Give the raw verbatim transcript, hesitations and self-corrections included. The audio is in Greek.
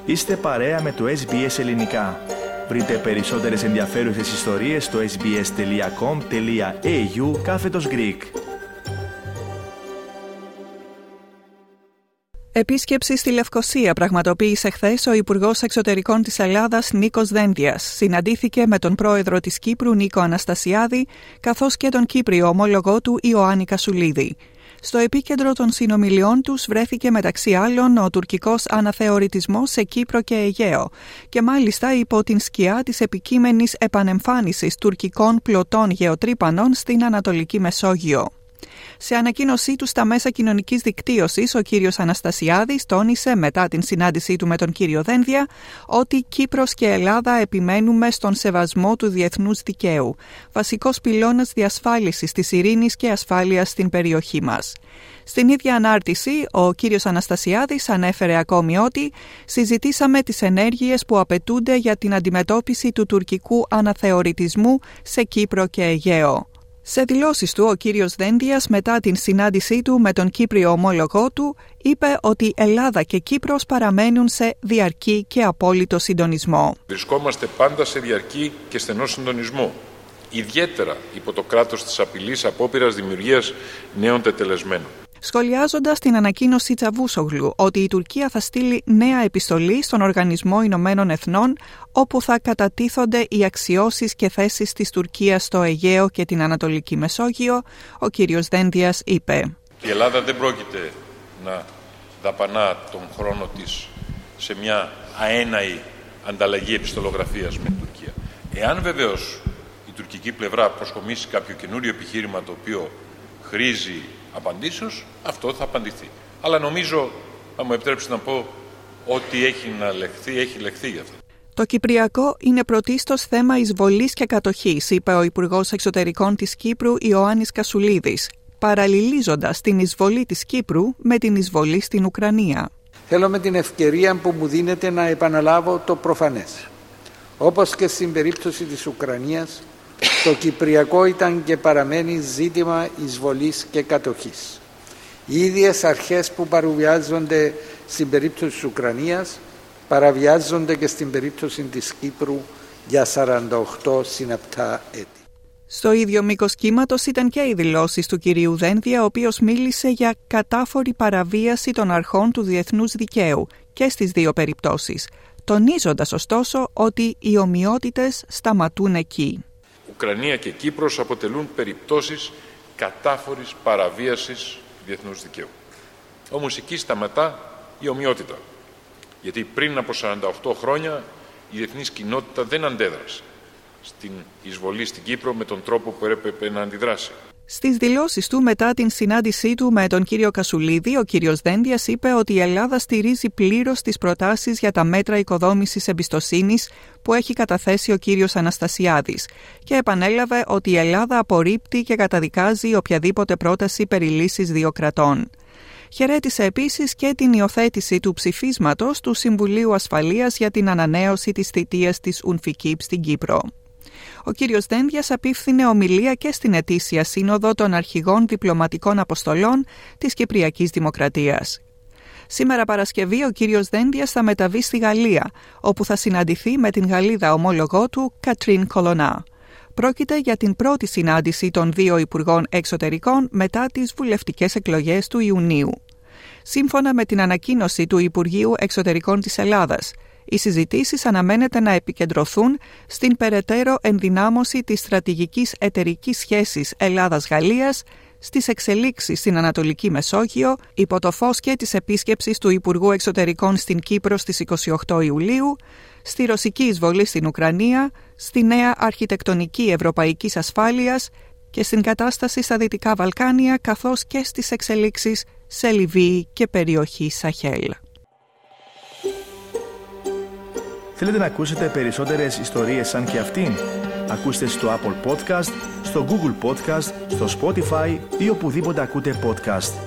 Είστε παρέα με το ες μπι ες Ελληνικά. Βρείτε περισσότερες ενδιαφέρουσες ιστορίες στο sbs.com.au κάθετος Greek. Επίσκεψη στη Λευκοσία πραγματοποίησε χθες ο Υπουργός Εξωτερικών της Ελλάδας Νίκος Δένδιας. Συναντήθηκε με τον πρόεδρο της Κύπρου Νίκο Αναστασιάδη, καθώς και τον Κύπριο ομόλογό του Ιωάννη Κασουλίδη. Στο επίκεντρο των συνομιλιών τους βρέθηκε μεταξύ άλλων ο τουρκικός αναθεωρητισμός σε Κύπρο και Αιγαίο και μάλιστα υπό την σκιά της επικείμενης επανεμφάνισης τουρκικών πλωτών γεωτρύπανων στην Ανατολική Μεσόγειο. Σε ανακοίνωσή του στα μέσα κοινωνικής δικτύωσης, ο κύριος Αναστασιάδης τόνισε μετά την συνάντησή του με τον κύριο Δένδια ότι Κύπρος και Ελλάδα επιμένουμε στον σεβασμό του διεθνούς δικαίου, βασικός πυλώνας διασφάλισης της ειρήνης και ασφάλειας στην περιοχή μας. Στην ίδια ανάρτηση, ο κύριος Αναστασιάδης ανέφερε ακόμη ότι συζητήσαμε τις ενέργειες που απαιτούνται για την αντιμετώπιση του τουρκικού αναθεωρητισμού σε Κύπρο και Αιγαίο. Σε δηλώσεις του, ο κύριος Δένδιας μετά την συνάντησή του με τον Κύπριο ομόλογό του είπε ότι Ελλάδα και Κύπρος παραμένουν σε διαρκή και απόλυτο συντονισμό. Βρισκόμαστε πάντα σε διαρκή και στενό συντονισμό, ιδιαίτερα υπό το κράτος της απειλής απόπειρας δημιουργίας νέων τετελεσμένων. Σχολιάζοντας την ανακοίνωση Τσαβούσογλου ότι η Τουρκία θα στείλει νέα επιστολή στον Οργανισμό Ηνωμένων Εθνών όπου θα κατατίθονται οι αξιώσεις και θέσεις της Τουρκίας στο Αιγαίο και την Ανατολική Μεσόγειο, ο κύριος Δένδιας είπε: Η Ελλάδα δεν πρόκειται να δαπανά τον χρόνο της σε μια αέναη ανταλλαγή επιστολογραφίας με την Τουρκία. Εάν βεβαίως η τουρκική πλευρά προσκομίσει κάποιο καινούριο επιχείρημα το οποίο χρήζει απαντήσεως, αυτό θα απαντηθεί. Αλλά νομίζω, θα μου επιτρέψετε να πω, ότι έχει να λεχθεί, έχει λεχθεί για αυτό. Το Κυπριακό είναι πρωτίστως θέμα εισβολής και κατοχής, είπε ο Υπουργός Εξωτερικών της Κύπρου Ιωάννης Κασουλίδης, παραλληλίζοντας την εισβολή της Κύπρου με την εισβολή στην Ουκρανία. Θέλω με την ευκαιρία που μου δίνεται να επαναλάβω το προφανές. Όπως και στην περίπτωση της Ουκρανίας, το Κυπριακό ήταν και παραμένει ζήτημα εισβολής και κατοχής. Οι ίδιες αρχές που παραβιάζονται στην περίπτωση της Ουκρανίας παραβιάζονται και στην περίπτωση της Κύπρου για σαράντα οκτώ συναπτά έτη. Στο ίδιο μήκος κύματος ήταν και οι δηλώσεις του κυρίου Δένδια, ο οποίος μίλησε για κατάφορη παραβίαση των αρχών του διεθνούς δικαίου και στις δύο περιπτώσεις, τονίζοντας ωστόσο ότι οι ομοιότητες σταματούν εκεί. Ουκρανία και Κύπρος αποτελούν περιπτώσεις κατάφορης παραβίασης διεθνούς δικαίου. Όμως εκεί σταματά η ομοιότητα. Γιατί πριν από σαράντα οκτώ χρόνια η διεθνής κοινότητα δεν αντέδρασε στην εισβολή στην Κύπρο με τον τρόπο που έπρεπε να αντιδράσει. Στις δηλώσεις του μετά την συνάντησή του με τον κύριο Κασουλίδη, ο κύριος Δένδιας είπε ότι η Ελλάδα στηρίζει πλήρως τις προτάσεις για τα μέτρα οικοδόμησης εμπιστοσύνης που έχει καταθέσει ο κύριος Αναστασιάδης και επανέλαβε ότι η Ελλάδα απορρίπτει και καταδικάζει οποιαδήποτε πρόταση περί λύσης δύο κρατών. Χαιρέτησε επίσης και την υιοθέτηση του ψηφίσματος του Συμβουλίου Ασφαλείας για την ανανέωση της θητείας της UNFICYP στην Κύπρο. Ο κύριος Δένδιας απίφθινε ομιλία και στην ετήσια σύνοδο των αρχηγών διπλωματικών αποστολών της Κυπριακής Δημοκρατίας. Σήμερα Παρασκευή ο κύριος Δένδιας θα μεταβεί στη Γαλλία, όπου θα συναντηθεί με την Γαλλίδα ομόλογό του Κατρίν Κολονά. Πρόκειται για την πρώτη συνάντηση των δύο Υπουργών Εξωτερικών μετά τις βουλευτικές εκλογές του Ιουνίου. Σύμφωνα με την ανακοίνωση του Υπουργείου Εξωτερικών της Ελλάδας, οι συζητήσεις αναμένεται να επικεντρωθούν στην περαιτέρω ενδυνάμωση της στρατηγικής εταιρικής σχέσης Ελλάδας-Γαλλίας, στις εξελίξεις στην Ανατολική Μεσόγειο, υπό το φως και της επίσκεψης του Υπουργού Εξωτερικών στην Κύπρο στις είκοσι οκτώ Ιουλίου, στη ρωσική εισβολή στην Ουκρανία, στη νέα αρχιτεκτονική ευρωπαϊκής ασφάλειας και στην κατάσταση στα Δυτικά Βαλκάνια, καθώς και στις εξελίξεις σε Λιβύη και περιοχή Σαχέλ. Θέλετε να ακούσετε περισσότερες ιστορίες σαν και αυτήν? Ακούστε στο Apple Podcast, στο Google Podcast, στο Spotify ή οπουδήποτε ακούτε podcast.